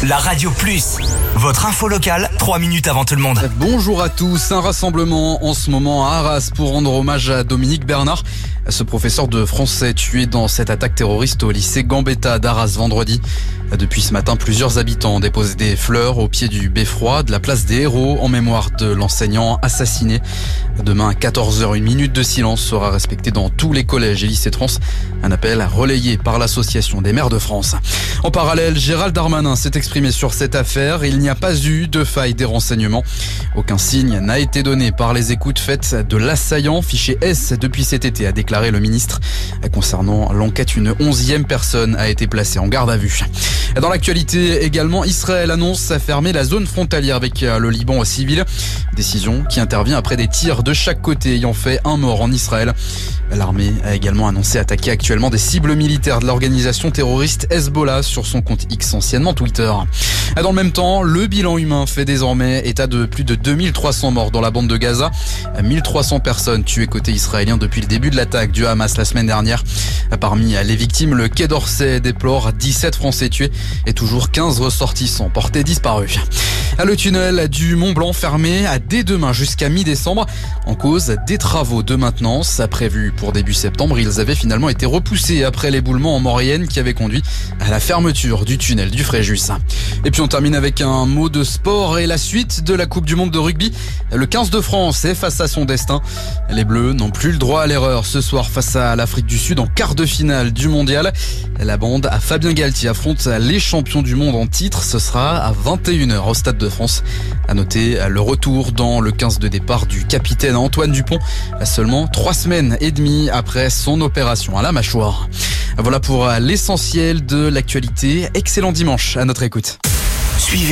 la Radio Plus. Votre info locale, 3 minutes avant tout le monde. Bonjour à tous. Un rassemblement en ce moment à Arras pour rendre hommage à Dominique Bernard, ce professeur de français tué dans cette attaque terroriste au lycée Gambetta d'Arras vendredi. Depuis ce matin, plusieurs habitants ont déposé des fleurs au pied du beffroi de la place des Héros en mémoire de l'enseignant assassiné. Demain à 14h, une minute de silence sera respectée dans tous les collèges et lycées trans. Un appel relayé par l'Association des maires de France. En parallèle, Gérald Darmanin s'est exprimé sur cette affaire. Il n'y a pas eu de faille des renseignements. Aucun signe n'a été donné par les écoutes faites de l'assaillant, fiché S depuis cet été, a déclaré le ministre. Concernant l'enquête, une 11e personne a été placée en garde à vue. Dans l'actualité également, Israël annonce fermer la zone frontalière avec le Liban civil. Décision qui intervient après des tirs de chaque côté ayant fait un mort en Israël. L'armée a également annoncé attaquer actuellement des cibles militaires de l'organisation terroriste Hezbollah sur son compte X, anciennement Twitter. Dans le même temps, le bilan humain fait désormais état de plus de 2300 morts dans la bande de Gaza. 1300 personnes tuées côté israélien depuis le début de l'attaque du Hamas la semaine dernière. Parmi les victimes, le Quai d'Orsay déplore 17 Français tués et toujours 15 ressortissants portés disparus. Le tunnel du Mont Blanc fermé dès demain jusqu'à mi-décembre en cause des travaux de maintenance prévus pour début septembre. Ils avaient finalement été repoussés après l'éboulement en Maurienne qui avait conduit à la fermeture du tunnel du Fréjus. Et puis on termine avec un mot de sport et la suite de la Coupe du Monde de rugby. Le 15 de France est face à son destin. Les Bleus n'ont plus le droit à l'erreur ce soir face à l'Afrique du Sud en quart de finale du mondial. La bande à Fabien Galtier affronte les champions du monde en titre. Ce sera à 21h au Stade de France. À noter le retour dans le 15 de départ du capitaine Antoine Dupont, seulement 3 semaines et demie après son opération à la mâchoire. Voilà pour l'essentiel de l'actualité. Excellent dimanche à notre écoute. Suivez